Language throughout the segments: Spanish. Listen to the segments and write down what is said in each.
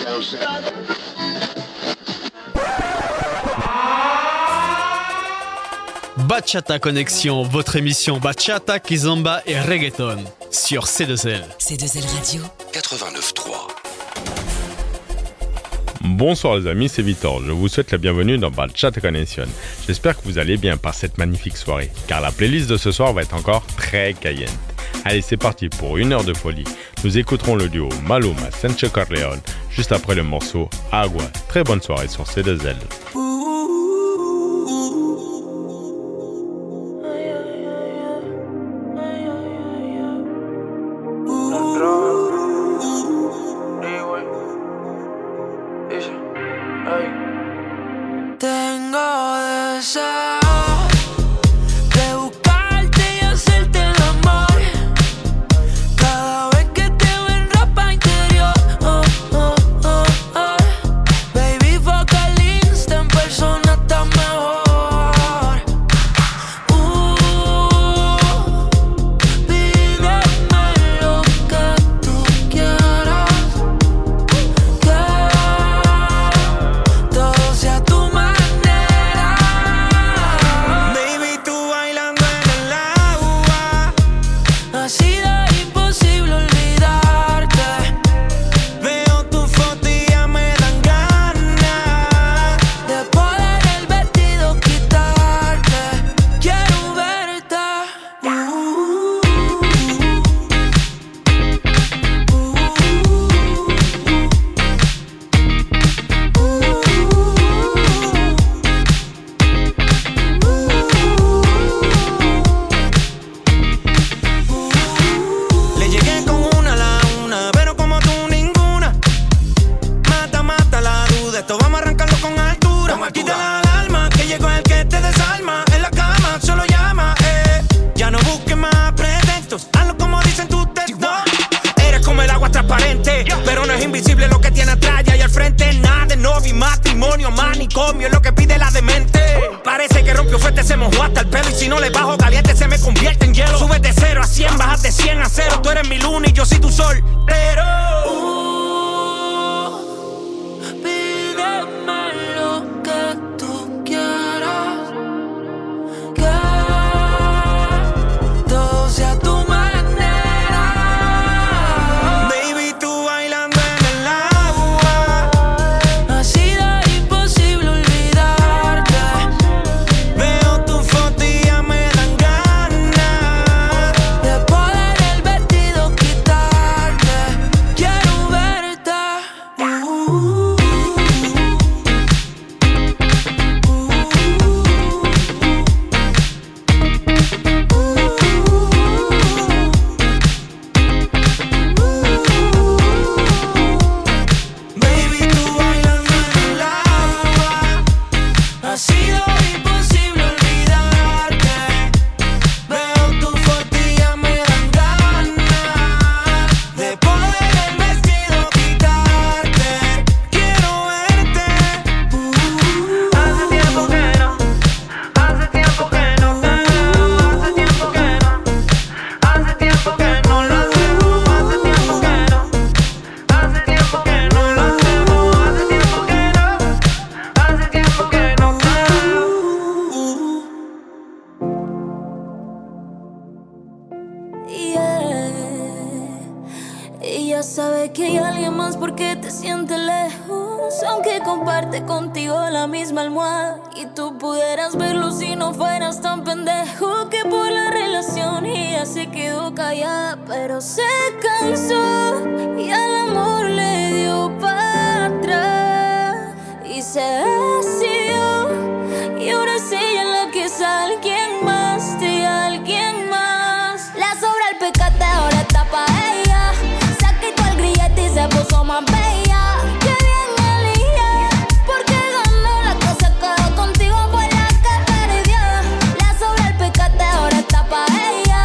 Bachata Connexion, votre émission Bachata, Kizomba et Reggaeton sur C2L. C2L Radio 89.3. Bonsoir les amis, c'est Victor. Je vous souhaite la bienvenue dans Bachata Connexion. J'espère que vous allez bien par cette magnifique soirée, car la playlist de ce soir va être encore très cayenne. Allez, c'est parti pour une heure de folie. Nous écouterons le duo Maluma Sancho Corleone juste après le morceau Agua. Très bonne soirée sur C2L.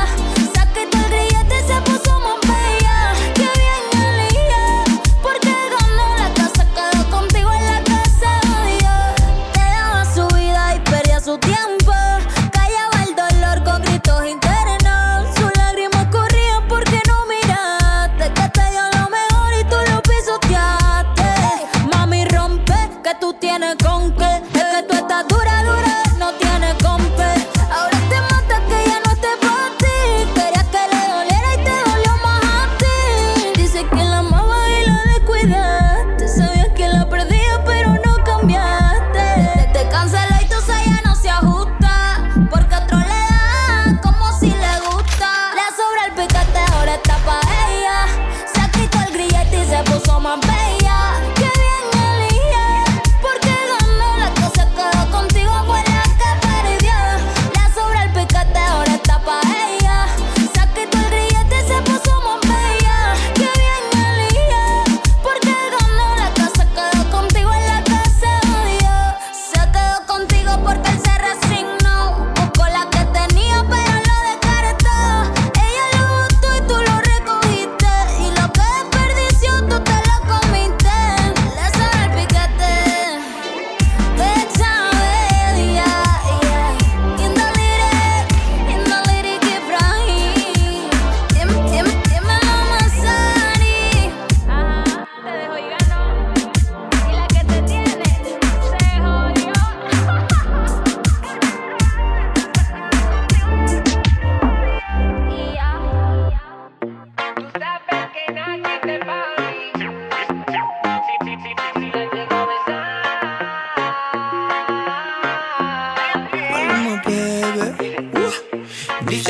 Porque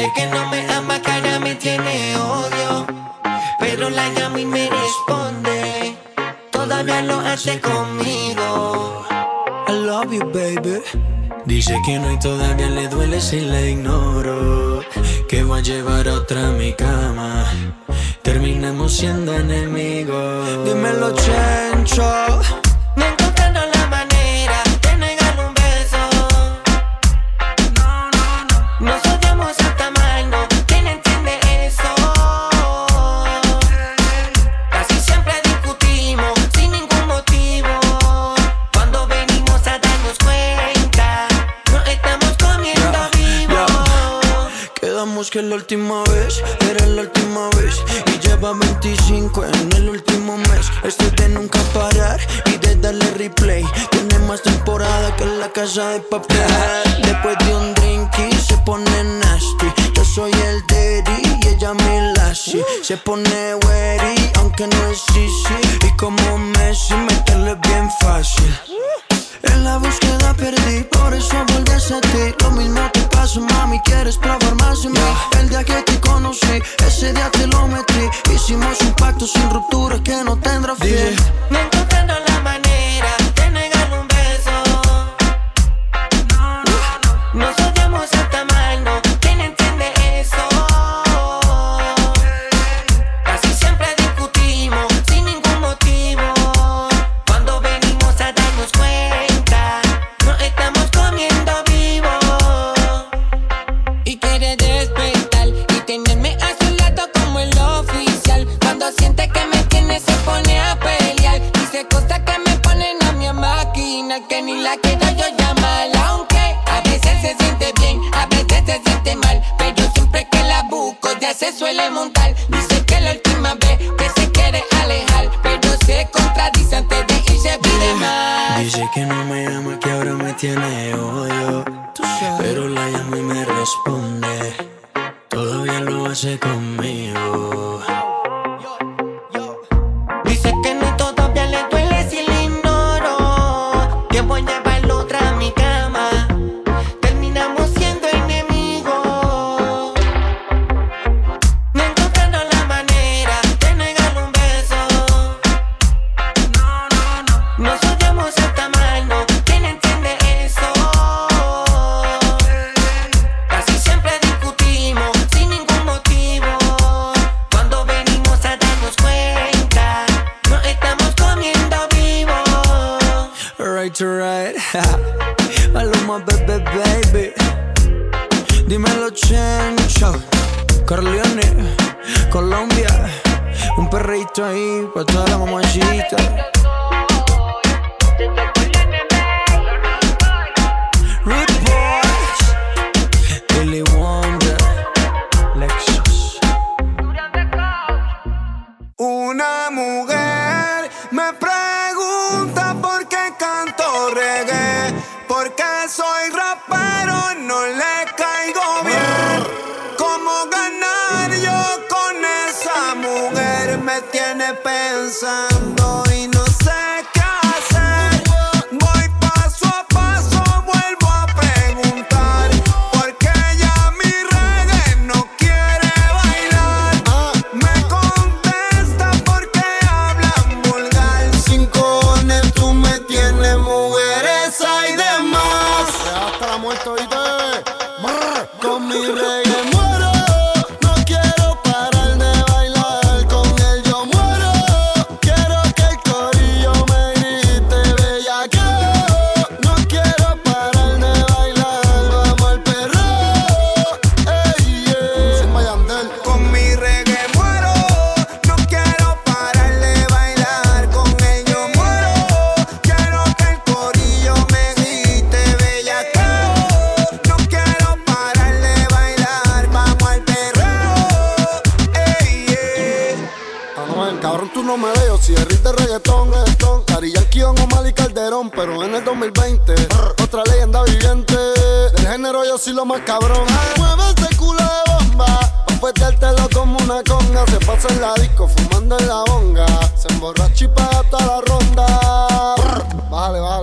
Dice que no me ama, que ahora me tiene odio, pero la llamo y me responde. Todavía lo hace conmigo. I love you, baby. Dice que no y todavía le duele si la ignoro. Que voy a llevar a otra a mi cama. Terminamos siendo enemigos. Dímelo, Chencho. Me encontrando la manera de negarle un beso. Nos odiamos hasta mal, no. ¿Quién entiende eso? Casi siempre discutimos sin ningún motivo. Cuando venimos a darnos cuenta, nos estamos comiendo vivos. Quedamos que la última vez era la última vez. Y lleva 25 en el último mes. Esto es de nunca parar y de darle replay. Tiene más temporada que la Casa de Papel. Después de un drink y se pone nasty. Yo soy el daddy y ella mi lassie. Se pone wary aunque no es easy. Y como Messi meterle bien fácil. En la búsqueda perdí, por eso volví a ti. Lo mismo te pasó, mami, quieres probar más de mí. El día que te conocí, ese día te lo metí. Hicimos un pacto sin ruptura que no tendrá fin. No encontrando la manera de negarle un beso. Nos odiamos hasta mal, no. ¿Quién entiende eso? Casi siempre discutimos sin ningún motivo. Cuando venimos a darnos cuenta, nos estamos comiendo vivos. Y quiere despertar y tenerme a su lado como el oficial. Cuando siente que me tiene se pone a pelear. Dice cosas que me ponen a mi máquina, que ni la quiero yo llamar. Aunque a veces se siente bien, a veces se siente mal, pero siempre que la busco ya se suele montar. Dice que la última vez que se quiere alejar, pero se contradice antes de irse pide más. Dice que no me ama, que ahora me tiene odio, pero la llamo y me responde. Todavía lo hace conmigo. Dice que no y todavía le duele si le ignoro. Que voy a llevarlo otra a mi cama. Terminamos siendo enemigos. No encontrando la manera de negarle un beso. Nos odiamos hasta mal, no. ¿Quién entiende eso? Casi siempre discutimos sin ningún motivo. Cuando venimos a darnos cuenta, nos estamos comiendo vivos. Right to right. Maluma, baby. Dímelo, Chencho. Corleone, Colombia. Un perrito ahí para toda la mamacita. Rude Boys, Billy Wonder, Lexus. Una mujer me pregunta por qué canto reggae, porque soy rapero, no le caigo bien. ¿Cómo ganar yo con esa mujer? Me tiene pensando y no sé qué hacer. Voy paso a paso, vuelvo a preguntar, porque ella mi reggae no quiere bailar. Me contesta porque hablan vulgar. Sin cojones tú me tienes, mujeres hay de más. Hasta la muerte, ¿oíste? Con mi reggae muero, no quiero parar de bailar. Con él yo muero, quiero que el corillo me grite bellaqueo. No quiero parar de bailar, vamos al perreo. Ey, yeah. Sin Mayandel. Con mi reggae muero, no quiero parar de bailar. Con él yo muero, quiero que el corillo me grite bellaqueo. No quiero parar de bailar, vamos al perreo. Ey, yeah. Anuel, cabrón, tú no me veo. Si eres de reggaetón, Daddy Yankee, Don Omar y Calderón. Pero en el 2020, otra leyenda viviente. Del género yo soy lo más cabrón. Mueve ese culo de bomba, pa' petértelo como una conga. Se pasa en la disco, fumando en la bonga. Se emborracha y paga toda la ronda. Vale, que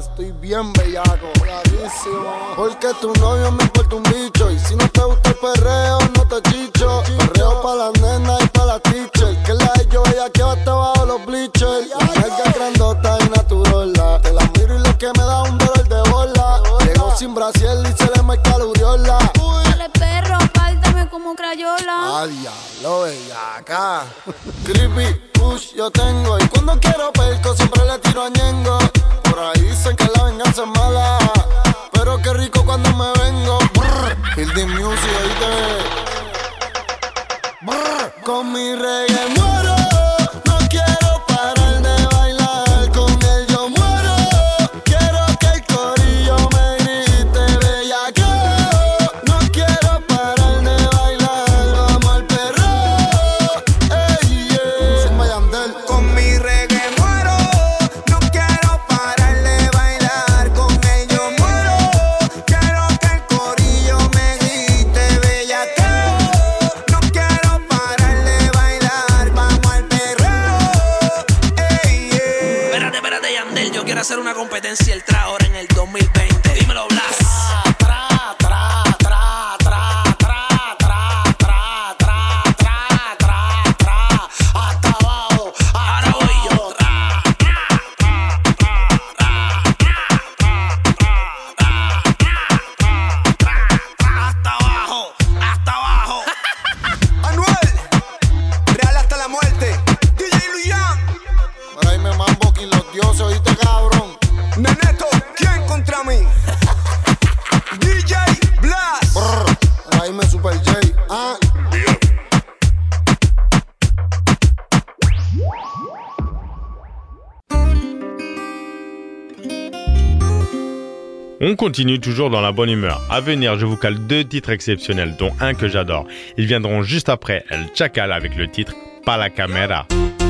estoy bien bellaco, bravísimo. Porque tu novio me importa un bicho. Y si no te gusta el perreo, no te chicho. Perreo pa' las nenas y pa' las teachers. Que la de yo ella que va hasta abajo los bleachers. La nalga grandota y naturola. Te la miro y lo que me da un dolor de bola. Llegó sin brasier y se le marca la uriola. Dale perro, pártame como crayola. Ah, diablo, bellaca. Creepy, push, yo tengo. Y cuando quiero perco siempre le tiro a Ñengo. Por ahí dicen que la venganza es mala, pero qué rico cuando me vengo. Feel the music, oíste. Con mi reggae muero. No quiero parar de bailar. Con él yo muero. Quiero que el corillo me grite bellaqueo. No quiero parar de bailar. Vamos al perreo. Ey, yeah. Sin Mayandel. Con mi reggae muero, no quiero parar de bailar. Con él yo muero, quiero que el corillo me grite bellaqueo. No quiero parar de bailar, vamos al perreo. Ey, yeah. Espérate, Yandel, yo quiero hacer una competencia el tra ahora en el 2020. Dímelo, Blas. Hasta abajo. Ahora voy yo. Hasta abajo, hasta abajo. Anuel, real hasta la muerte. DJ Luyan, Por ahí me mambo aquí los dioses, oíste, cabrón. Neneto, ¿quién contra mí? DJ Blas. Por ahí me Super J. Ah. On continue toujours dans la bonne humeur. À venir, je vous cale 2 titres exceptionnels, dont un que j'adore. Ils viendront juste après El Chacal avec le titre Pa' la Camera.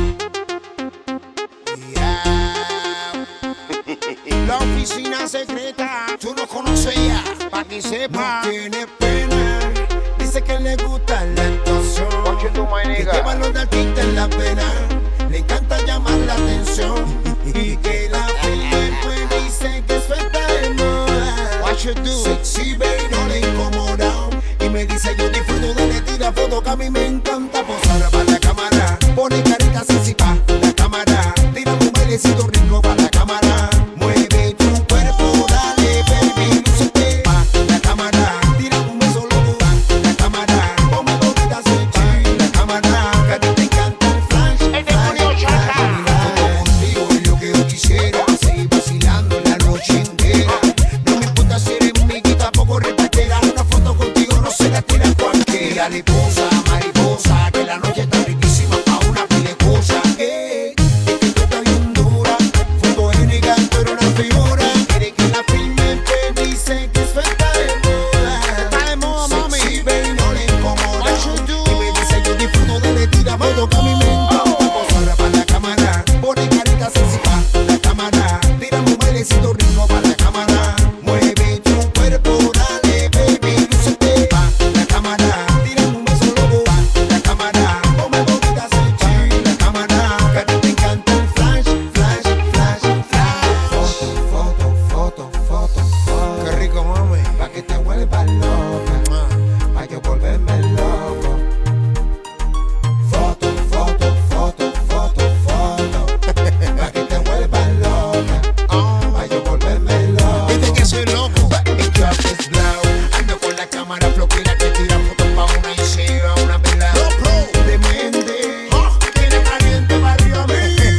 La oficina secreta, tú no conoces ya, pa' que sepa. No tiene pena, dice que le gusta la actuación. Que lleva los de artista en la pena, le encanta llamar la atención. Y que la filme pues dice que eso está de moda. What you do? Sexy baby, no le incomoda. Y me dice yo disfruto de le tira foto que a mí me encanta posar para la cámara. Pone carita sexy pa' la cámara. Tira un bailecito rico para la cámara. Mueve tu cuerpo, dale baby, lúcete pa' la cámara. Tira un beso loco pa' la cámara. Ponme bonita sexy la cámara. Que a ti te encanta el flash. El demonio chata. Contigo es lo que yo quisiera. Seguir vacilando la noche entera. No me importa si eres miguita, tampoco repetera. Una foto contigo no se la tira cualquiera. Dale posa, mariposa, que la noche está riquísima pa' una pile de cosas. Es que tú estás bien dura, fotogénica, pero una figura. Quiere que la filme, te dice que eso está de moda. Está de moda, mami. Sexy, baby, no le incomoda. Y me dice yo disfruto de le tira foto que a mí me encanta. Posar para la cámara, pone carita sexy pa' la cámara. Tira un bailecito rico pa' la cámara. Mueve tu cuerpo, dale baby, lúcete pa' la cámara. Tira un beso loco pa' la cámara. Ponme bonita sexy la cámara. Que a ti te encanta el flash, flash, flash, flash. Foto, foto, foto, foto, foto. Qué rico, mami. Pa' que te vuelvas loca, pa' yo volverme loco. Foto, foto, foto, foto, foto. Pa' que te vuelvas loca, pa' yo volverme loco. Dice que soy loco, el club es blau. Ando con la cámara floquera que tira fotos pa' una y se va una vela. Demente, tiene caliente barrio a mí.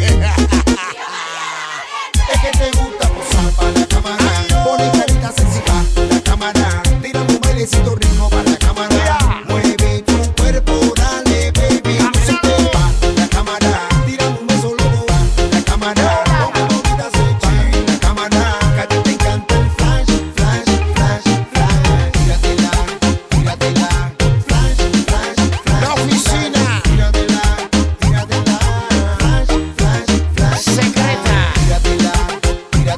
Es que te gusta posar pa' la cámara. Pone carita sexy pa' la cámara. Tira un bailecito rico pa' la cámara. Mueve tu cuerpo, dale baby, lúcete pa' la cámara. Tira un beso loco pa' la cámara. Ponme bonita sexy la cámara. Que a ti te encanta el flash, flash, flash, flash. Tíratela, tíratela, flash, flash, flash. La oficina. Tíratela, tíratela, flash, flash, flash. Secreta. Tíratela, tíratela,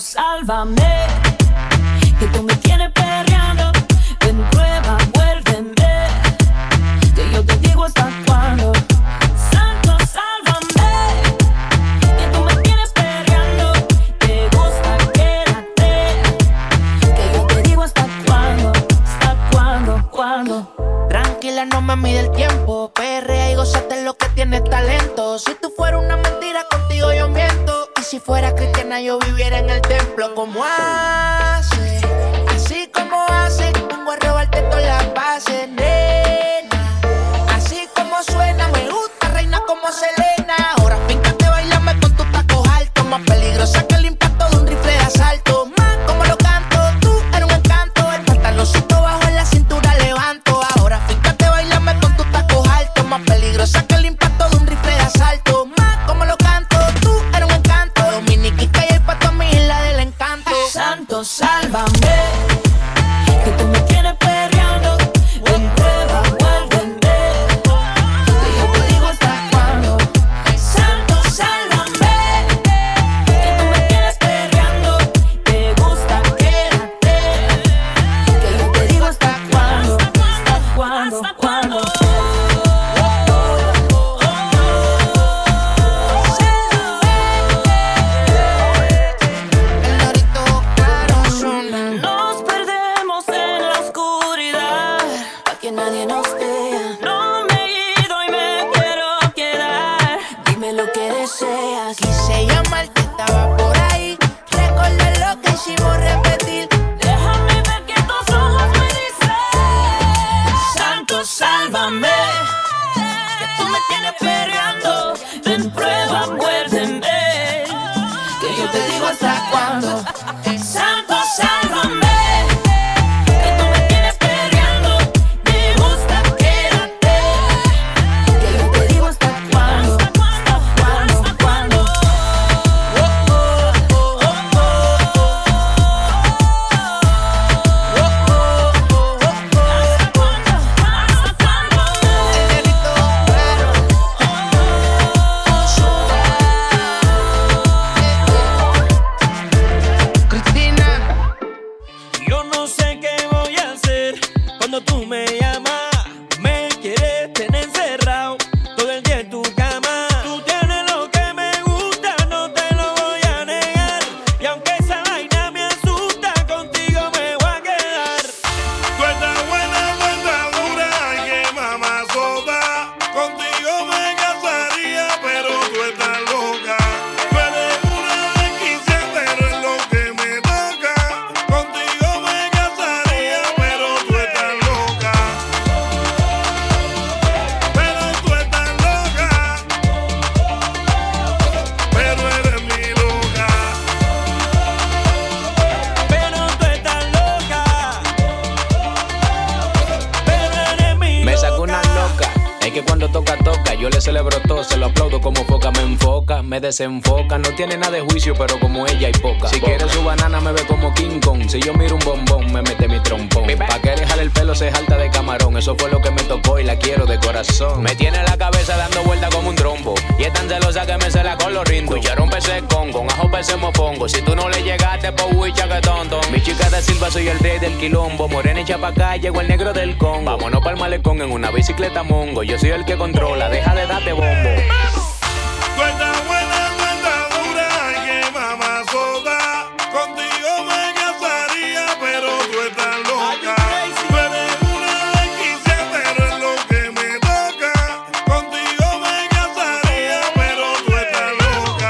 sálvame, que tú me tienes perreando. Ven, prueba, muérdeme, que yo te digo hasta cuándo. Santo, sálvame, que tú me tienes perreando. Te gusta, quédate, que yo te digo hasta cuándo. Hasta cuándo, cuándo. Tranquila, no me mide el tiempo. Perrea y gózate lo que tienes talento. Si tú fueras una mentira, contigo yo miento. Y si fuera cristiana, yo viviera en el templo. Como hace, así como hace, vengo a robarte todas las bases, nena. Así como suena, me gusta, reina como Selena. Ahora fíncate, bailame con tus tacos altos. Más peligrosa que el impacto de un rifle de asalto. Más como lo canto, tú eres un encanto. El pantaloncito bajo en la cintura levanto. Ahora fíncate, bailame con tus tacos altos. Más peligrosa que el impacto de un rifle de asalto. Más como lo canto, tú eres un encanto. Dominiquita y el pato a mi isla del encanto. Santo, sálvame, que tú me tienes perreando. Ven, prueba, muérdeme, que yo te digo hasta cuándo. Santo, sálvame, que tú me tienes perreando. Te gusta, quédate, que yo te digo hasta cuándo. Hasta cuándo, cuándo. El norito claro suena. Nos perdemos en la oscuridad, pa' que nadie nos vea. No me he ido y me quiero quedar. Dime lo que deseas. Quise llamarte, estaba por ahí. Recordar lo que hicimos, repetir. Déjame ver que tus ojos me dicen. Santo, sálvame, que tú me tienes perreando. Ven, prueba, muérdeme, que yo te digo hasta cuándo. Santo, sálvame, que tú me tienes perreando. Me gusta, quédate, que yo te digo hasta cuándo. Hasta cuándo, cuándo. Cristina, Yo no sé qué voy a hacer cuando tú me llamas. Me quieres tener encerrado todo el día en tu cama. Tú tienes lo que me gusta, no te lo voy a negar. Y aunque esa vaina me asusta, contigo me voy a quedar. Tú estás buena, tú estás dura, ay que mamazota. Contigo me casaría, pero tú estás loca. Tú eres una desquiciada, pero es lo que me toca. Contigo me casaría, pero tú estás loca. Pero tú estás loca. Pero eres mi loca. Pero tú estás loca. Pero eres mi Me saco una loca, es que cuando toca, toca. Yo le celebro todo, se lo aplaudo como foca. Me enfoca, me desenfoca. No tiene nada de juicio, pero como ella hay poca. Si quiere su banana, me ve como King Kong. Si yo miro un bombón, me mete mi trompón. Pa' que dejar el pelo se jalta de camarón. Eso fue lo que me tocó y la quiero de corazón. Me tiene la cabeza dando vuelta como un trompo. Y es tan celosa que me cela con los rindos. Cucharon pese con ajo pese mofongo. Si tú no le llegaste, pues huicha que tonto. Mi chica de Silva, soy el rey del quilombo. Morena y chapacá, llegó el negro del Congo. Vámonos pa'l malecón en una bicicleta mongo. Yo soy el que controla, deja de darte bombo. Tú estás buena, tú estás dura, ay que mamazota. Contigo me casaría, pero tú estás loca. Tú eres una desquiciada, pero es lo que me toca. Contigo me casaría, pero tú estás loca.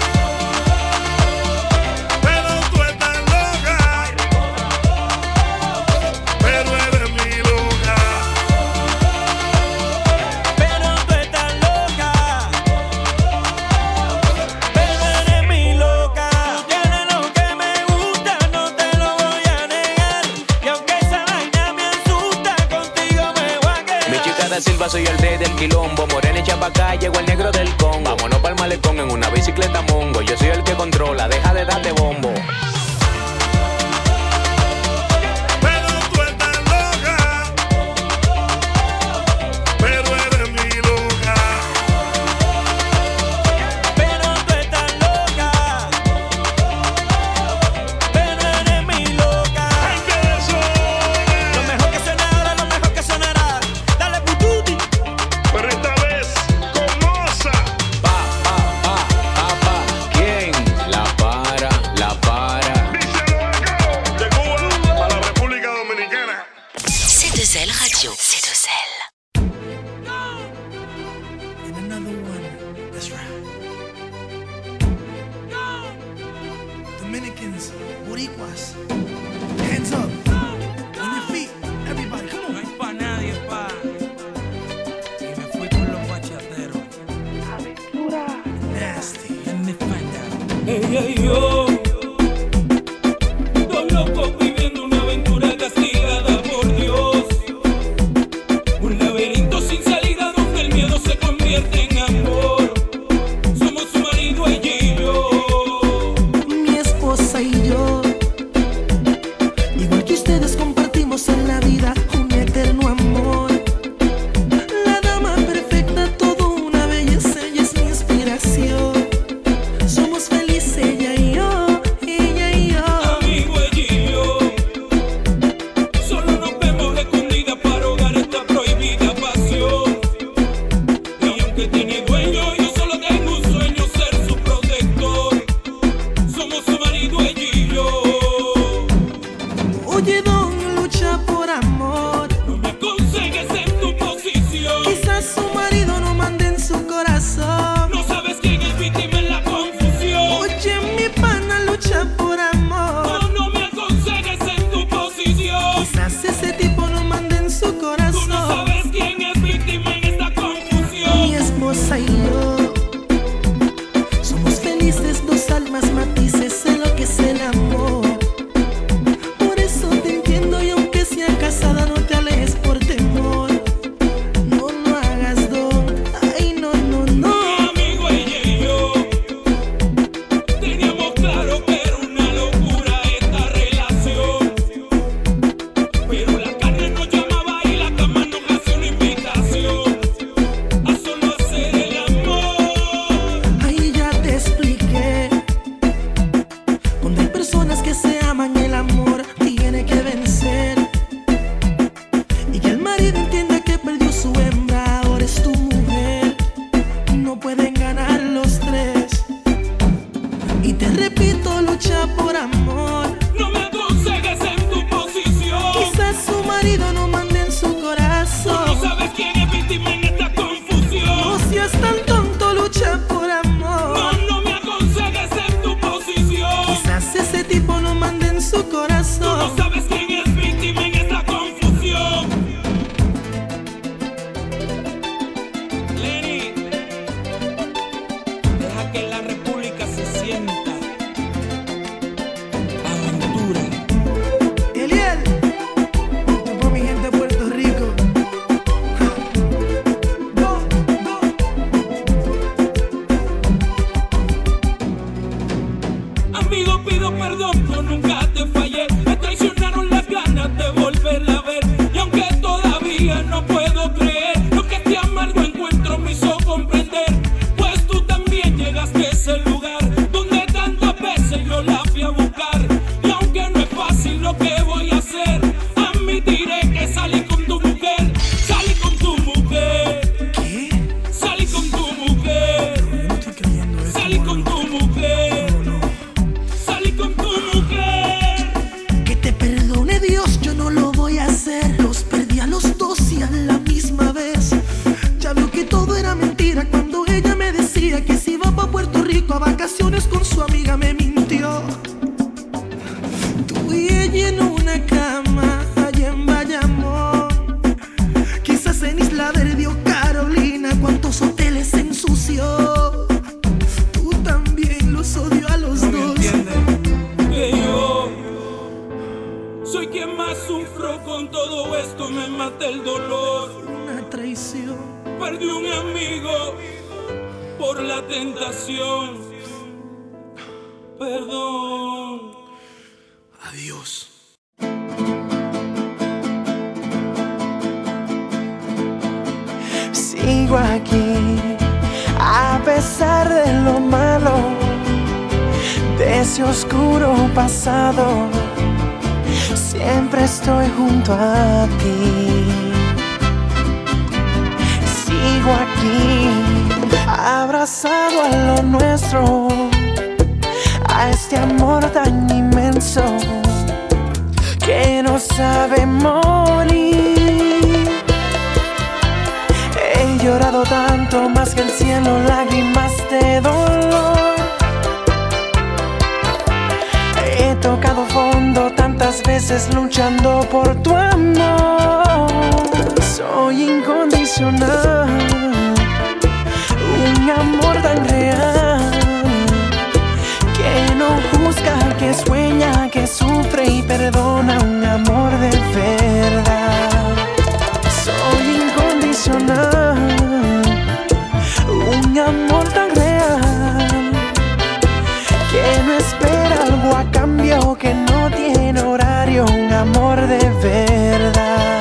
Pero tú estás loca. Pero eres mi loca. Pero tú estás loca. Pero eres mi loca. Tú tienes lo que me gusta, no te lo voy a negar. Y aunque esa vaina me asusta, contigo me voy a quedar. Mi chica de Silva, soy el rey del quilombo. Morena y chapacá, llegó el negro del Congo. Vámonos pa'l malecón en una bicicleta mongo. Yo soy el que controla, deja de darte bombo. Pero tú estás loca. Pero eres mi loca. Pero tú estás loca. ella y yo. Dos locos viviendo una aventura castigada por Dios. Un laberinto sin salida donde el miedo se convierte en amor. Somos su marido, ella y yo. Mi esposa y yo, igual que ustedes, compartimos en la vida un eterno amor. La dama perfecta, todo una belleza, ella es mi inspiración. Somos felices ella y yo, ella y yo. Amigo, ella y yo. Solo nos vemos escondidas para ahogar esta prohibida pasión. Y aunque tiene dueño, yo solo tengo un sueño, ser su protector. Somos su marido, ella y yo. Oye, don, lucha por amor. No me aconsejes en tu posición. Quizás su marido no mande en su corazón. No sabes quién es víctima en la confusión. Oye, mi pana, lucha por amor. No me aconsejes en tu posición. Quizás ese tipo no mande en su corazón. Tú no sabes quién es víctima en esta confusión. Mi esposa y yo somos felices, dos almas matices en lo que es el amor. Por eso te entiendo y aunque sea casada no te alejes por temor. No, no hagas don, ay no, no, no. Mi amigo, ella y yo teníamos claro que era una locura esta relación. Pero la carne nos llamaba y la cama nos hacía una invitación a solo hacer el amor. Ahí ya te expliqué. Cuando hay personas que se aman, el amor tiene que vencer. Y que el marido entienda que perdió su hembra, ahora es tu mujer. No pueden ganar los tres. Y te repito, lucha por amor. No me aconsejes en tu posición. Quizás su marido no mande en su Tú corazón. no sabes quién es víctima en esta confusión. No seas tan tonto, lucha por amor. No me aconsejes en tu posición. Quizás ese tipo no mande en su Tú corazón. no sabes quién es víctima en esta confusión. Lenny, deja que la república se sienta. Aventura. Eliel, esto por mi gente de Puerto Rico. Go, go. Amigo, pido perdón, yo nunca te fallé. Me traicionaron las ganas de volverla a ver. Y aunque todavía no puedo creer lo que este amargo encuentro me hizo comprender, pues tú también llegaste a ese lugar donde tantas veces yo la fui a buscar. Y aunque no es fácil lo que voy a hacer, admitiré que salí con tu mujer. Salí con tu mujer. ¿Qué? Salí con tu mujer. Yo no estoy creyendo esto. Salí con tu mujer. No. Salí con tu mujer. Que te perdone Dios, yo no lo voy a hacer. Los perdí a los dos y a la misma vez. Ya veo que todo era mentira cuando ella me decía que se iba pa' Puerto Rico a vacaciones con su amiga, me mintió. Tú y ella en una cama allá en Bayamón. Quizás en Isla Verde o Carolina, cuántos hoteles se ensució. Tú también los odio a los dos. Que yo soy quien más sufro con todo esto, me mata el dolor. Una traición. Perdí un amigo por la tentación. Perdón. Adiós. Sigo aquí, a pesar de lo malo, de ese oscuro pasado. Siempre estoy junto a ti. Sigo aquí, abrazado a lo nuestro, a este amor tan inmenso que no sabe morir. He llorado tanto más que el cielo, lágrimas de dolor. He tocado fondo tantas veces luchando por tu amor. Soy incondicional, un amor tan real que cambio que no tiene horario, un amor de verdad.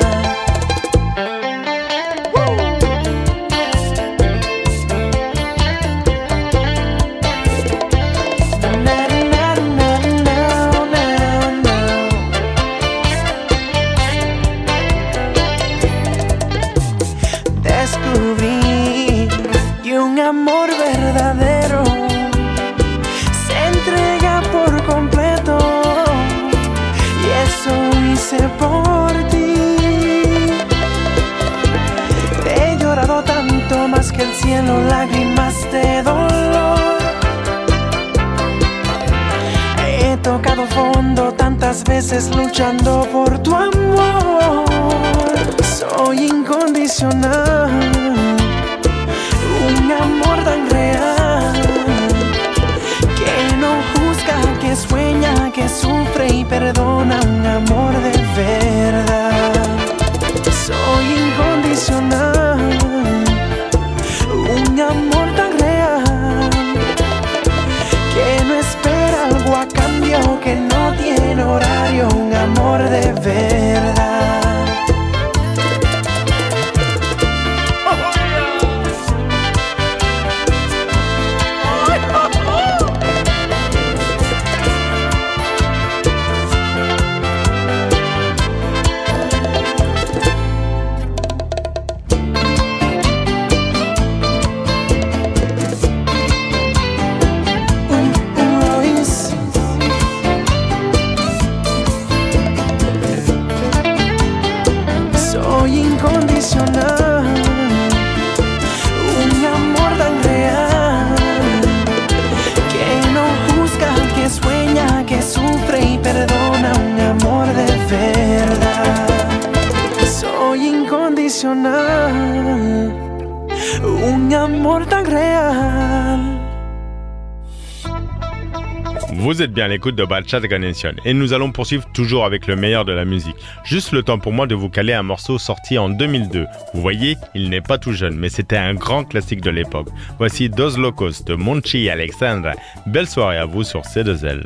Descubrí que un amor verdadero se entrega por completo, y eso hice por ti. Te he llorado tanto más que el cielo, lágrimas de dolor. He tocado fondo tantas veces luchando por tu amor. Soy incondicional, un amor tan real, que no juzga, que sueña, que sufre y perdona, un amor de verdad. Soy incondicional, un amor tan real, que no espera algo a cambio, que no tiene horario, un amor de verdad. Soy incondicional, un amor tan real, que no juzga, que sueña, que sufre y perdona, un amor de verdad. Soy incondicional, un amor tan real. Vous êtes bien à l'écoute de Bachata Connection et nous allons poursuivre toujours avec le meilleur de la musique. Juste le temps pour moi de vous caler un morceau sorti en 2002. Vous voyez, il n'est pas tout jeune, mais c'était un grand classique de l'époque. Voici Dos Locos de Monchi et Alexandra. Belle soirée à vous sur C2L.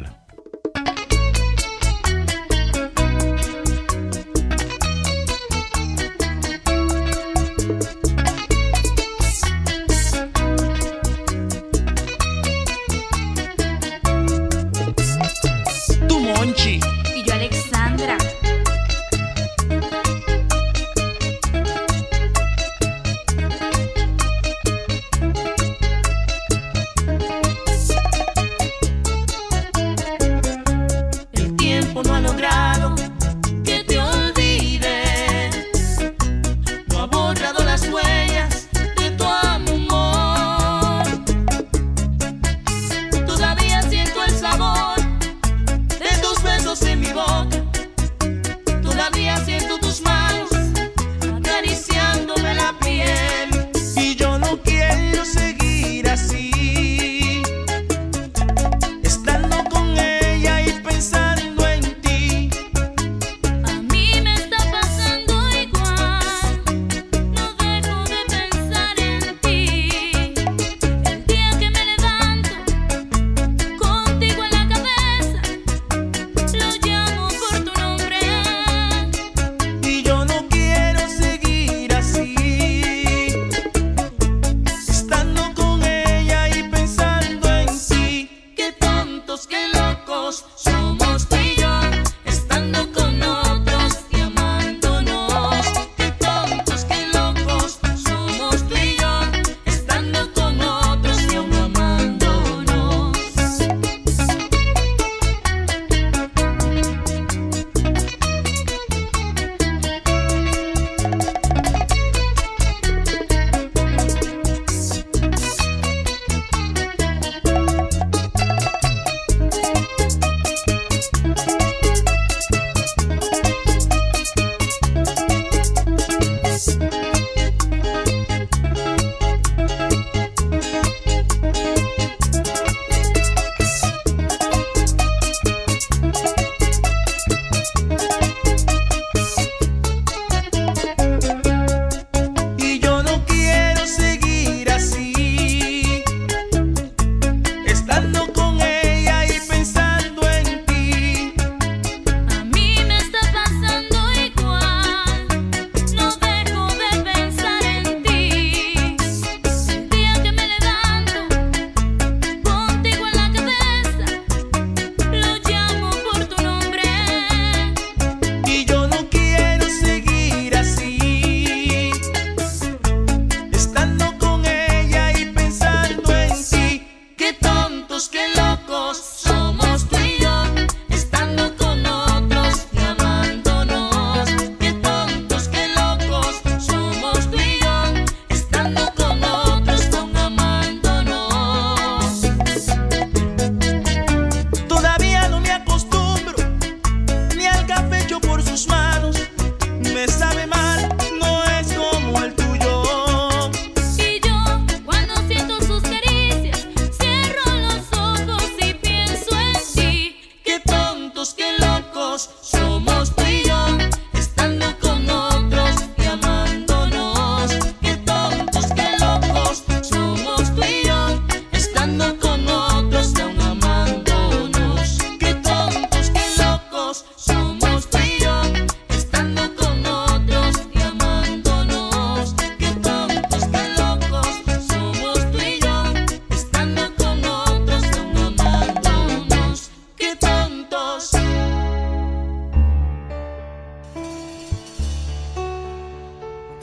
Y yo Alexandra.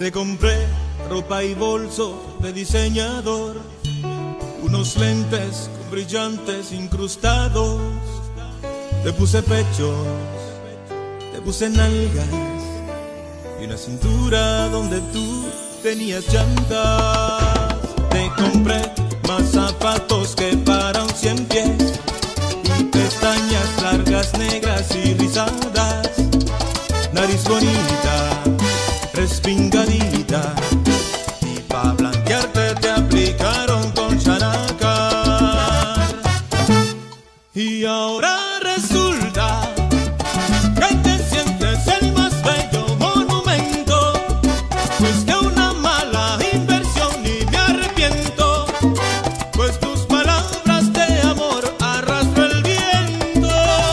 Te compré ropa y bolso de diseñador, unos lentes con brillantes incrustados. Te puse pechos, te puse nalgas y una cintura donde tú tenías llantas. Te compré más zapatos que para un 100 pies y pestañas largas, negras y rizadas. Nariz bonita, respingadita, y pa' blanquearte te aplicaron con chanacar. Y ahora resulta que te sientes el más bello monumento. Fuiste una mala inversión y me arrepiento, pues tus palabras de amor arrastró el viento.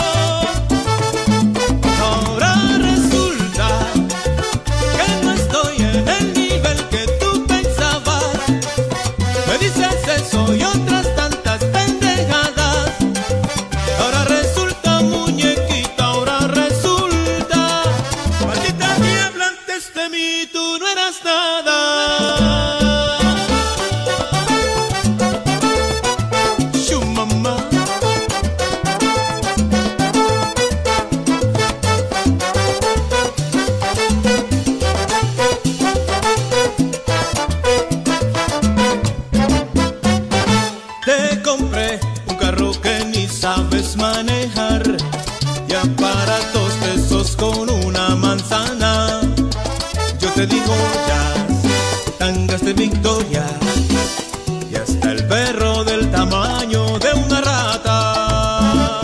Ahora resulta que no estoy en el nivel que tú pensabas. Me dices eso y otras tantas pendejadas. Ahora resulta, muñequita, ahora resulta. Maldita niebla, antes de mí tú no eras nada. Shoo, mamá. Te compré un carro que ni sabes manejar y aparatos de esos con una manzana. Yo te digo jazz, tangas de Victoria y hasta el perro del tamaño de una rata.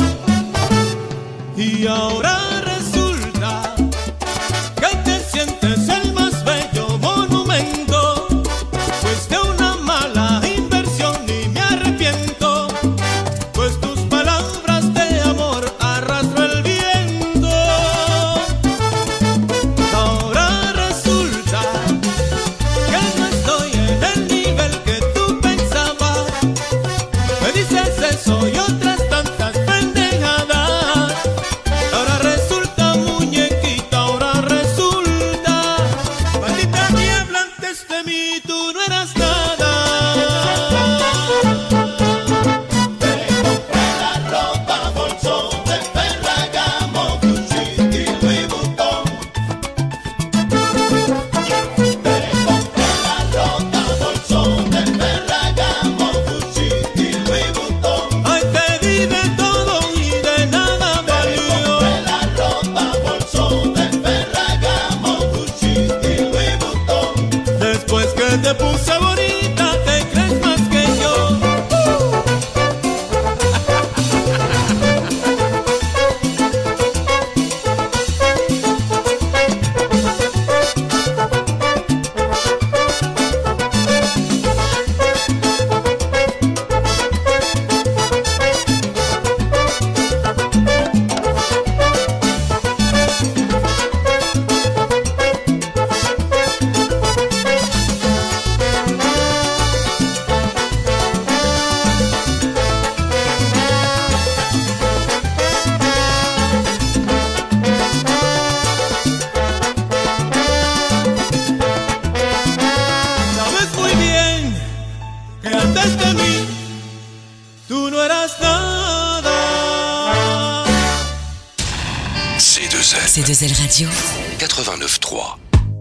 Y ahora resulta que te sientes el más bello monumento. Fuiste una mala inversión y me arrepiento, pues tus palabras de amor arrastró el viento. Ahora resulta que no estoy en el nivel que tú pensabas. Me dices eso y otras tantas pendejadas. Ahora resulta, muñequita, ahora resulta. Maldita niebla, antes de mí tú no eras nada. La ropa, bolso de Ferragamo, Gucci y Louis Vuitton. Te compré la ropa, bolso de Ferragamo, Gucci y Louis Vuitton. Ay, te di de todo y de nada valió. Compré la ropa, bolso de Ferragamo, Gucci y Louis Vuitton. Después que te puse bonita, te crees más que yo. Sabes muy bien que antes de mí tú no eras nada. C2L. C2L Radio. 89.3.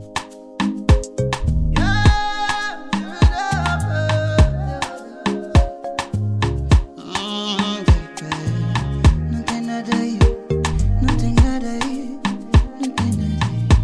Não tem nada aí, não tem nada aí, não tem nada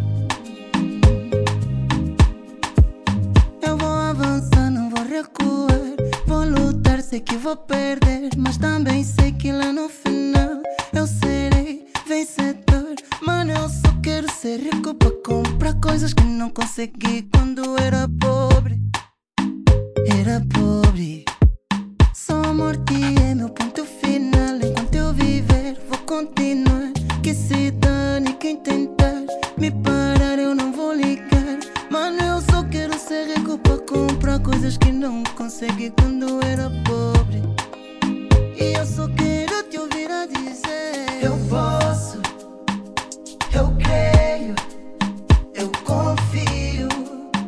aí. Eu vou avançar, não vou recuar. Vou lutar, sei que vou perder, mas também sei que lá no final eu serei vencedor. Mano, eu só quero ser rico pra comprar coisas que não consegui quando era pobre. Era pobre. Só a morte é meu ponto final. Enquanto eu viver, vou continuar. Que se dane quem tentar me parar, eu não vou ligar. Mano, eu só quero ser rico pra comprar coisas que não consegui quando era pobre. E eu só quero te ouvir a dizer: eu posso, eu creio, eu confio.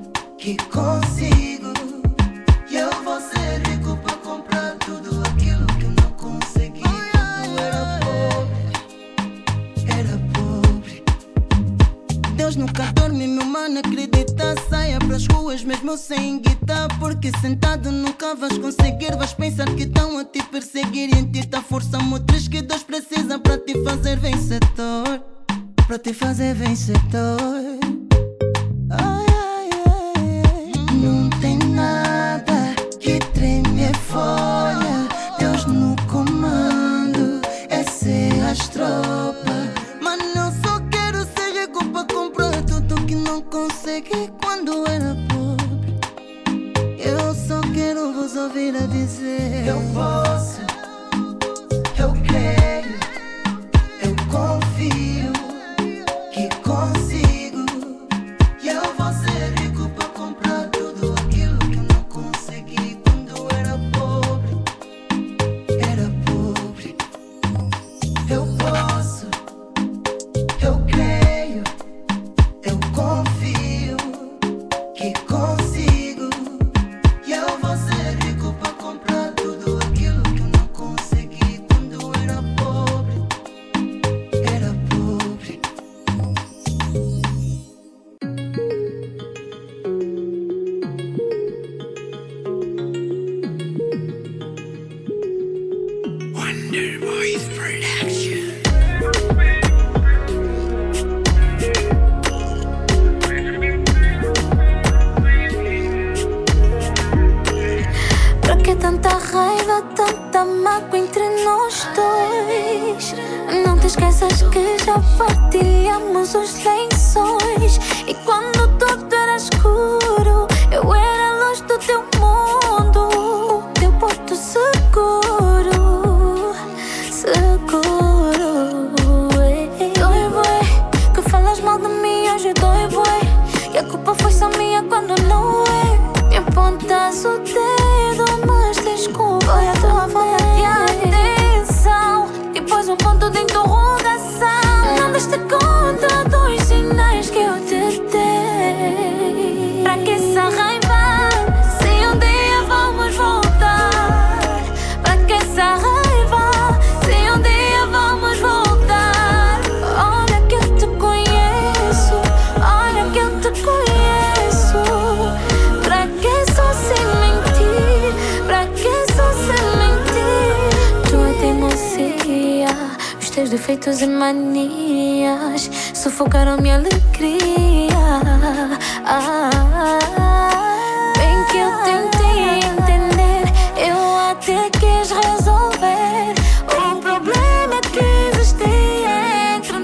mesmo sem guitarra, porque sentado nunca vais conseguir. Vais pensar que estão a te perseguir e em ti tá força motriz que Deus precisa para te fazer vencedor. Para te fazer vencedor. Ai, ai, ai, ai. Não tem nada que treme a folha. Deus no comando, essa é as tropas. Mas eu só quero ser rico para comprar tudo que não consegui quando era pobre. Eu só quero vos ouvir a dizer: eu posso, eu creio, eu confio que consigo. E eu vou ser rico para comprar tudo aquilo que eu não consegui quando era pobre. Era pobre. Eu posso, eu creio, eu confio que consigo. E eu vou ser rico para comprar tudo aquilo que eu não consegui quando era pobre. Era pobre. Wonder Boys Production. Pra que tanta raiva, tanta mágoa entre nós dois? Não te esqueças que já partilhamos os lençóis. E quando tudo era escuro, eu era a luz do teu mundo, o teu porto seguro. Seguro. Dói, bué, que falas mal de mim, hoje dói, bué. E a culpa foi só minha quando não é. Me apontas o dedo, mas tens culpa. Foi a tua falta de atenção, depois um ponto de interrogação. Não deste conta dos sinais que eu te dei. Pra que essa raiva, se um dia vamos voltar? Pra que essa raiva, se um dia vamos voltar? Olha que eu te conheço, olha que eu te conheço. Pra que só se mentir? Pra que só se mentir? Tua teimosia, os teus defeitos e manias sufocaram minha alegria. Bem que eu tentei entender, eu até quis resolver o problema que existia entre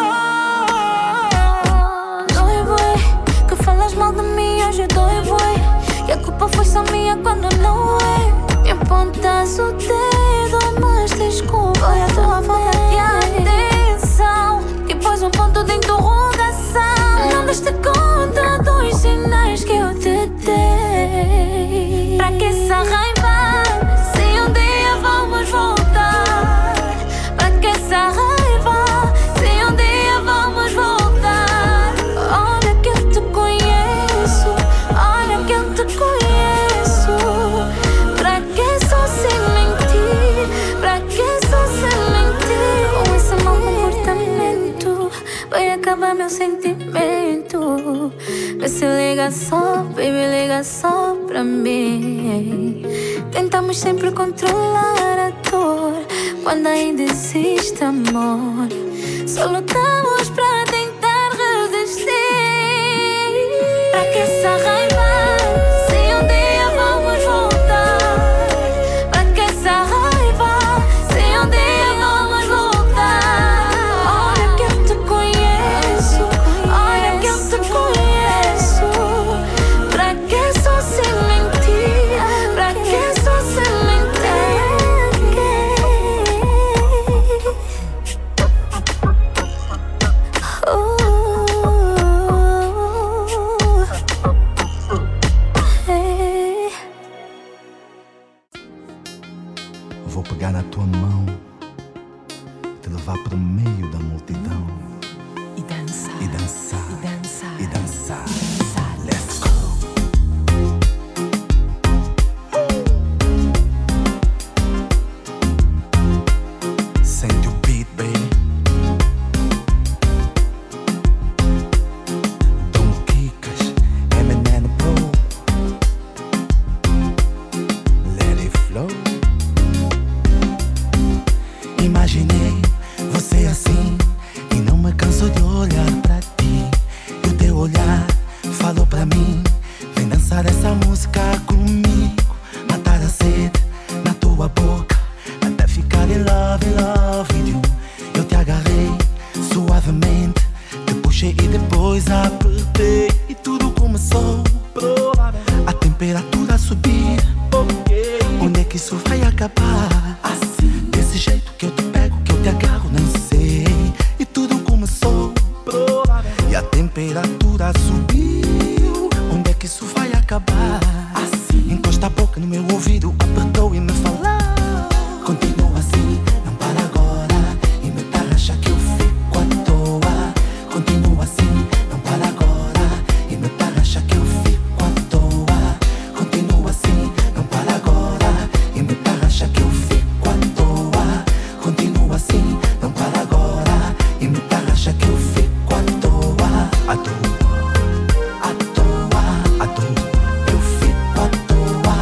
nós. Dói, bué, que falas mal de mim, hoje dói, bué. E a culpa foi só minha quando não é. Me apontas o dedo, mas tens culpa. Foi a tua falta de atenção, depois um ponto de interrogação. Não deste conta dos sinais que eu te dei. Pra que essa raiva, se um dia vamos voltar? Pra que essa raiva, se um dia vamos voltar? Olha que eu te conheço, olha que eu te conheço. Pra que só se mentir? Pra que só se mentir? Com esse mau comportamento vai acabar meu sentimento. Vê se liga só, baby, liga só pra mim. Tentamos sempre controlar a dor quando ainda existe amor. Só lutamos pra tentar resistir. Pra que essa raiva, se um dia vamos voltar? Pra que essa raiva, se um dia vamos voltar? Olha que eu te conheço, olha que eu te conheço. Pra que só se mentir? Pra que só se mentir? Vou pegar na tua mão, te levar para o meio da multidão e dançar, e dançar, e dançar, e dançar. Let's go. Sente o beat, baby. Dom Kikas, Eminem Pro. acabar. Assim, desse jeito que eu te pego, que eu te agarro, nem sei. E tudo começou, e a temperatura subiu. Onde é que isso vai acabar? Assim, encosta a boca no meu ouvido, apertou e me falou. Continua assim, não para agora. E me tarraxa que eu fico à toa. Continua assim, não para agora. E me tarraxa que eu fico à toa. Continua assim, não para agora. E me tarraxa que eu fico à toa. Continua assim, não para agora. E me tarraxa que eu fico à toa. À toa, à toa, à toa. Eu fico à toa.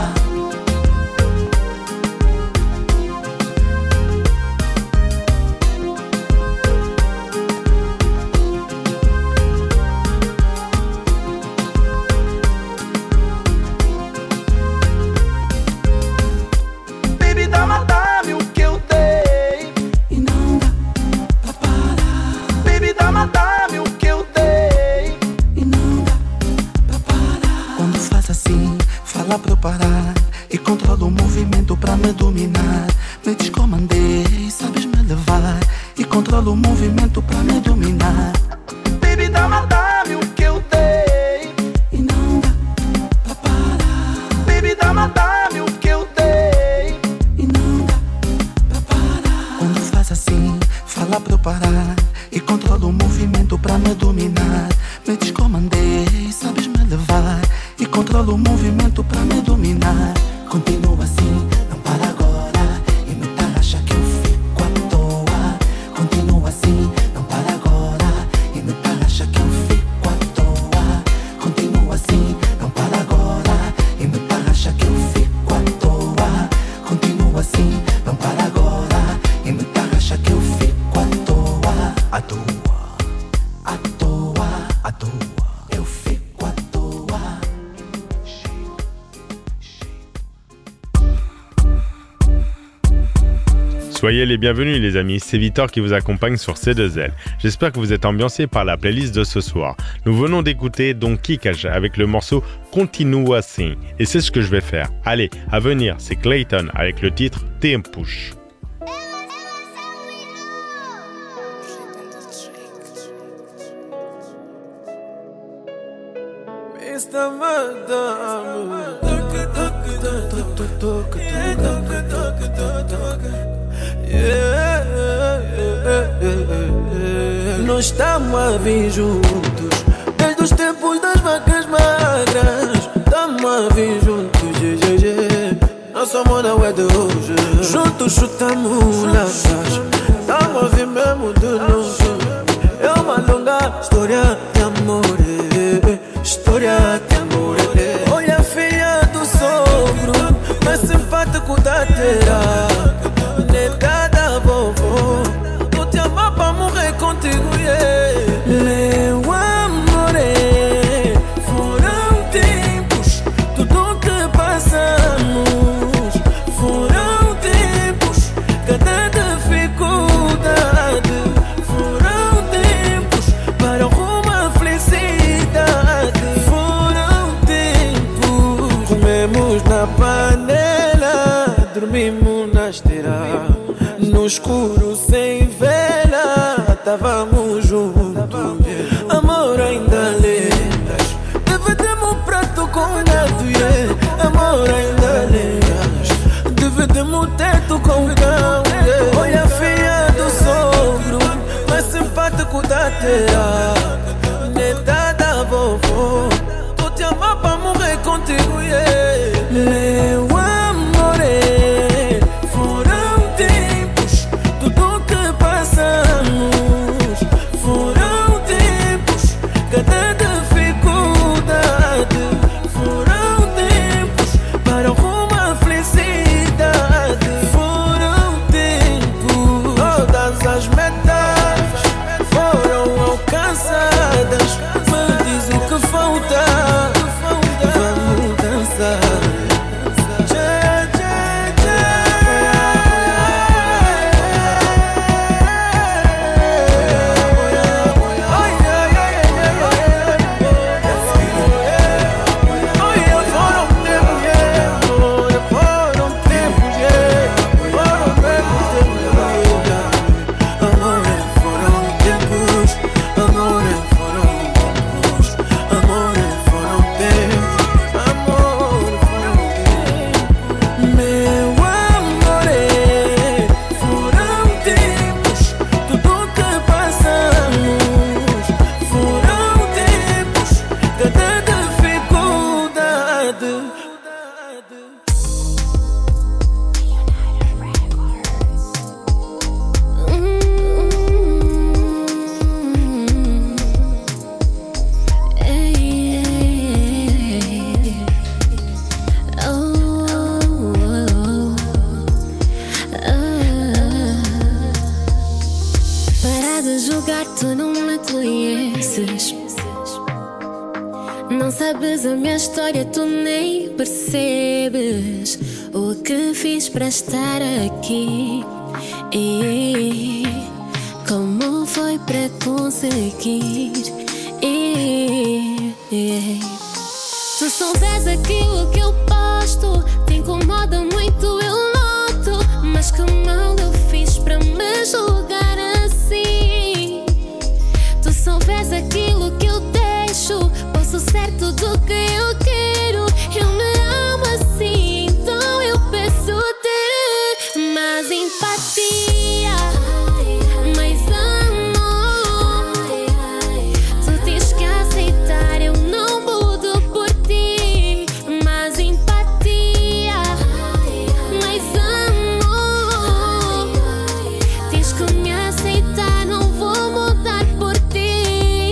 Baby, dá-me o que eu dei. E não dá pra parar. Baby, dá-me o que eu dei. E não dá pra parar. Quando faz assim, fala pra eu parar. E controla o movimento pra me dominar. Me descomandei, sabes me levar. E controla o movimento pra me dominar. Baby, dá-me o que eu dei. E não dá pra parar. Baby, dá-me o que eu dei. E não dá pra parar. Quando faz assim, fala pra eu parar. E controla o movimento pra me dominar. Me descomandei, sabes me levar. E controla o movimento pra me dominar. Continua assim, não para agora. E me tarraxa que eu fico à toa. Continua assim, não para agora. E me tarraxa que eu fico à toa. Continua assim, não para agora. E me tarraxa que eu fico à toa. Continua assim, não para agora. E me tarraxa que eu fico à toa. À toa, à toa, à toa. Eu fico à toa. Soyez les bienvenus les amis, c'est Victor qui vous accompagne sur C2L. J'espère que vous êtes ambiancés par la playlist de ce soir. Nous venons d'écouter donc Kikaj avec le morceau Continua Assim. Et c'est ce que je vais faire. Allez, à venir, c'est Clayton avec le titre Tempos. Nós estamos a vir juntos desde os tempos das vacas magras. Estamos a vir juntos, nosso amor não é de hoje. Juntos chutamos laças. Estamos a vir mesmo de longe. É uma longa história de amor. História de amor. Olha a filha do sogro, mais simpático da terra. Neta da vovó, tô te amar pra morrer contigo, yeah. Meu amor, foram tempos, tudo que passamos. Foram tempos, cada dificuldade. Foram tempos para alguma felicidade. Foram tempos, comemos na panela, dormimos na esteira. No escuro sem vela, estávamos juntos. Amor, ainda lembras? Dividimos o prato com o neto, yeah. Amor, ainda lembras? Dividimos o teto com o cão, yeah. Olha a filha do sogro, mais simpático da terra. Neta da vovó, tô te amar pra morrer contigo, yeah. Meu amor, foram tempos, tudo que passamos. Foram tempos, cada dificuldade. Foram tempos para alguma felicidade. Foram tempos, todas as metas foram alcançadas. sabes a minha história, tu nem percebes o que fiz para estar aqui. E como foi para conseguir. Tu souberes aquilo que eu posto, te incomoda muito, eu noto. Mas que mal eu fiz para me julgar assim? Tu souberes aquilo que eu deixo, posso ser tudo o que eu quero. Eu me amo assim, então eu peço ter mais empatia, mais amor. Tu tens que aceitar, eu não mudo por ti. Mais empatia, mais amor. Tens que me aceitar, não vou mudar por ti.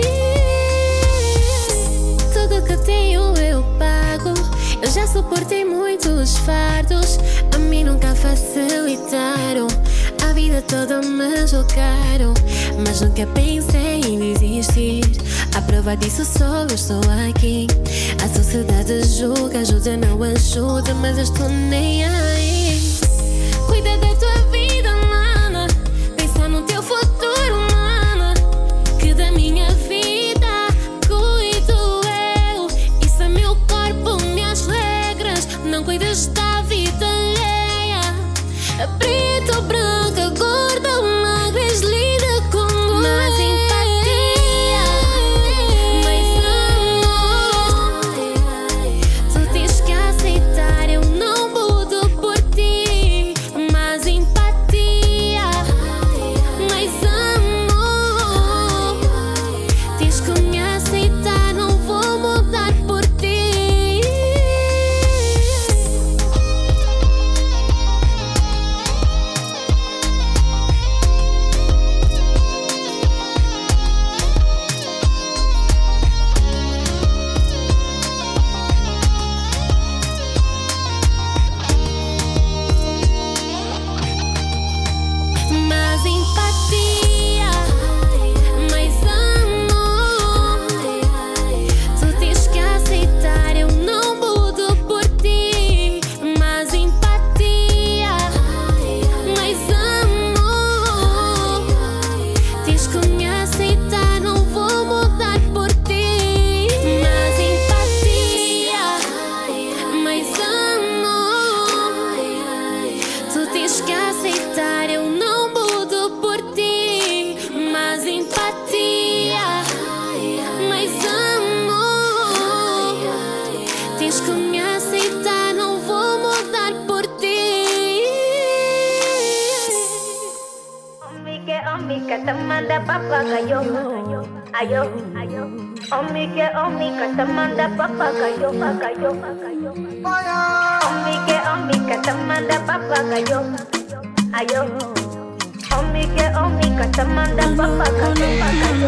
Tudo que tenho eu pago. Eu já suportei muitos fardos, a mim nunca facilitaram. A vida toda me julgaram, mas nunca pensei em desistir. A prova disso sou eu, estou aqui. A sociedade julga, ajuda, não ajuda, mas eu estou nem aí. Cuida da tua vida, mana. Pensa no teu futuro, mana. Que da minha vida cuido eu. Isso é meu corpo, minhas regras. Não cuidas da vida alheia. Preto, branca, gorda, magra, lida com mais empatia, mais amor. Tu tens que aceitar, eu não mudo por ti. Mais empatia, mais amor. Tens que me aceitar, não vou mudar por ti. Mais empatia, mais amor. Tu tens que aceitar, eu não mudo por ti. Mais empatia, mais amor. Tens que me aceitar, não vou mudar por ti. Mais empatia, mais amor. Tu tens que aceitar, eu não mudo por ti. Mais empatia, mais amor. Tens que me aceitar, não vou mudar por ti. Omiga, te manda papagayo. Ayo, Omiga, te manda papagayo, pagayo. Omiga, te manda papagayo. Ayo, Omiga, te manda papagayo, pagayo.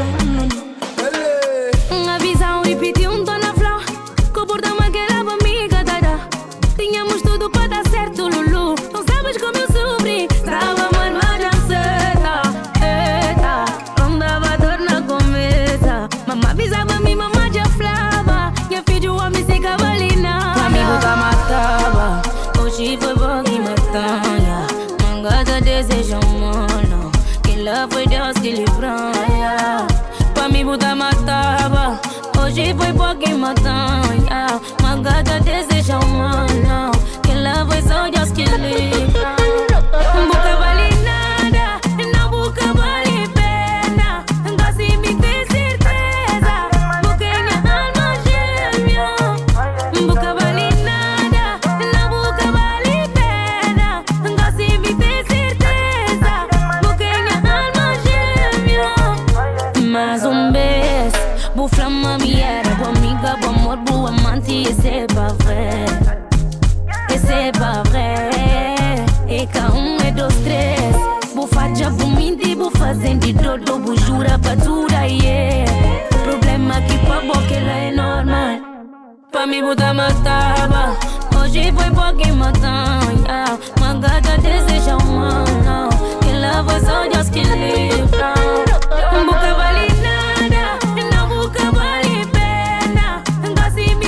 Uma visão repetiu tô na flor. Comporta-me aquela amiga, dada. Tínhamos tudo para dar certo, Lulu. Não sabes como eu sofri. Estava mano a dançar. Eita, não dava dor na cabeça. Mamãe avisava-me, mamãe já falava. Minha filha, o homem se cavalina. O amigo que matava. Hoje foi bom que matanha. Mangada deseja humano. Que lá foi Deus que livrou. Pra mim, Buda matava. Hoje foi bom que matanha. Mangada deseja humano. Que lá foi só Deus que livrou. Boca vale nada, não boca vale pena. Gosto me tem certeza. Boca é minha alma gêmea. Boca vale nada, não boca vale pena. Gosto me tem certeza. Boca é minha alma gêmea. Mais beijo, vou flama minha boa amiga, boa amor, boa amante. Esse é pas vrai, esse é pas vrai. E cá é dos três. Vou fazer por mim, vou fazer de todo. Vou jurar pra tudo, yeah. Problema que pra boca ela é normal. Pra mim, Buda matava. Hoje foi porque matanha. Mangada deseja humano. Que lá foi só Deus que livra. Boca vale nada, não boca vale pena. Gosto me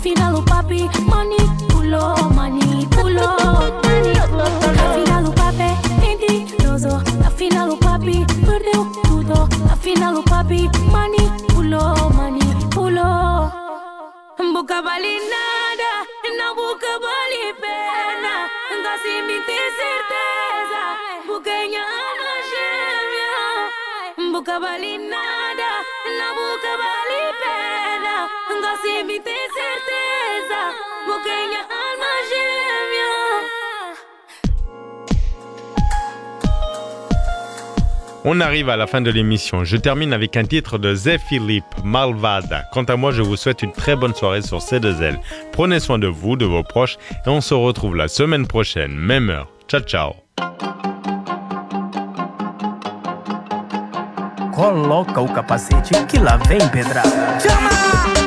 Afinal o papi manipulou, manipulou. Afinal o papi é mentiroso. Afinal o papi perdeu tudo. Afinal o papi manipulou, manipulou. Boca vale nada, não boca vale pena. Assim me tem certeza, boca minha alma gêmea. Boca vale nada, não boca vale pena. Assim me tem certeza, boca minha alma gêmea. On arrive à la fin de l'émission. Je termine avec un titre de Zé Philippe, Malvada. Quant à moi, je vous souhaite une très bonne soirée sur C2L. Prenez soin de vous, de vos proches, et on se retrouve la semaine prochaine, même heure. Ciao, ciao. Coloca o capacete que lá vem pedrada. Chama!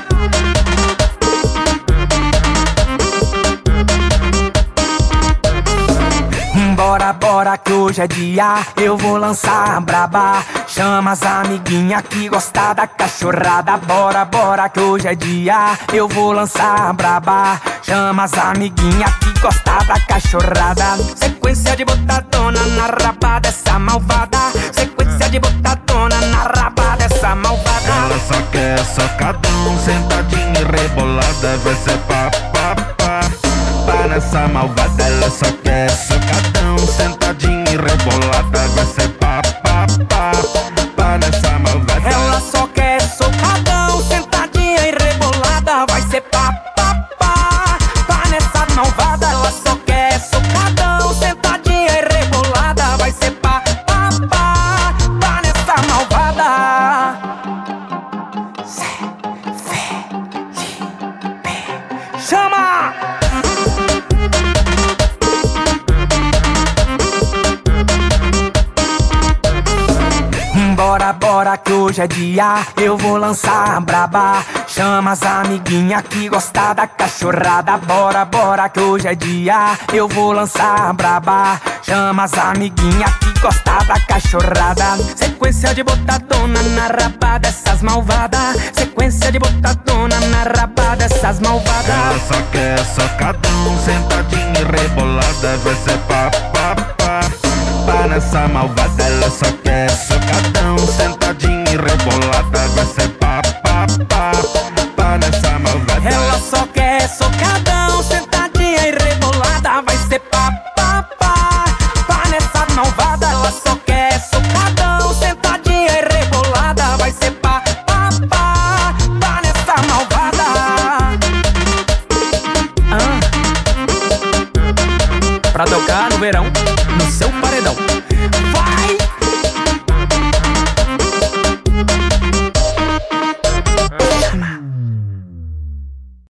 Bora, bora que hoje é dia, eu vou lançar a braba. Chama as amiguinhas que gostam da cachorrada. Bora, bora que hoje é dia, eu vou lançar a braba. Chama as amiguinhas que gostam da cachorrada. Sequência de botadona na raba dessa malvada. Sequência de botadona na raba dessa malvada. Ela só quer socadão, sentadinha e rebolada. Vai ser pá, pá, pá. Pá nessa malvada, ela só quer socadão, sentadinha e rebolada. Vai ser pá, pá, pá. Pá nessa malvada. Ela só quer socadão, sentadinha e rebolada. Vai ser pá, pá, pá. Pá nessa malvada. Ela só quer socadão, sentadinha e rebolada. Vai ser pá, pá, pá. Pá nessa malvada. Chama! Bora, bora que hoje é dia, eu vou lançar a braba. Chama as amiguinhas que gostam da cachorrada. Bora, bora que hoje é dia, eu vou lançar a braba. Chama as amiguinhas que gostam da cachorrada. Sequência de botadona na raba dessas malvadas. Sequência de botadona na raba dessas malvadas. Ela só quer socadão, sentadinha e rebolada. Vai ser pá, pá, pá. Pá nessa malvada, ela só quer socadão, sentadinha e rebolada. Vai ser pá, pá, pá. Pá nessa malvada. Ela só quer socadão, sentadinha e rebolada. Vai ser pá, pá, pá. Pá nessa malvada. Ela só quer socadão, sentadinha e rebolada. Vai ser pá, pá, pá. Pá nessa malvada. Pra tocar no verão, no seu paredão.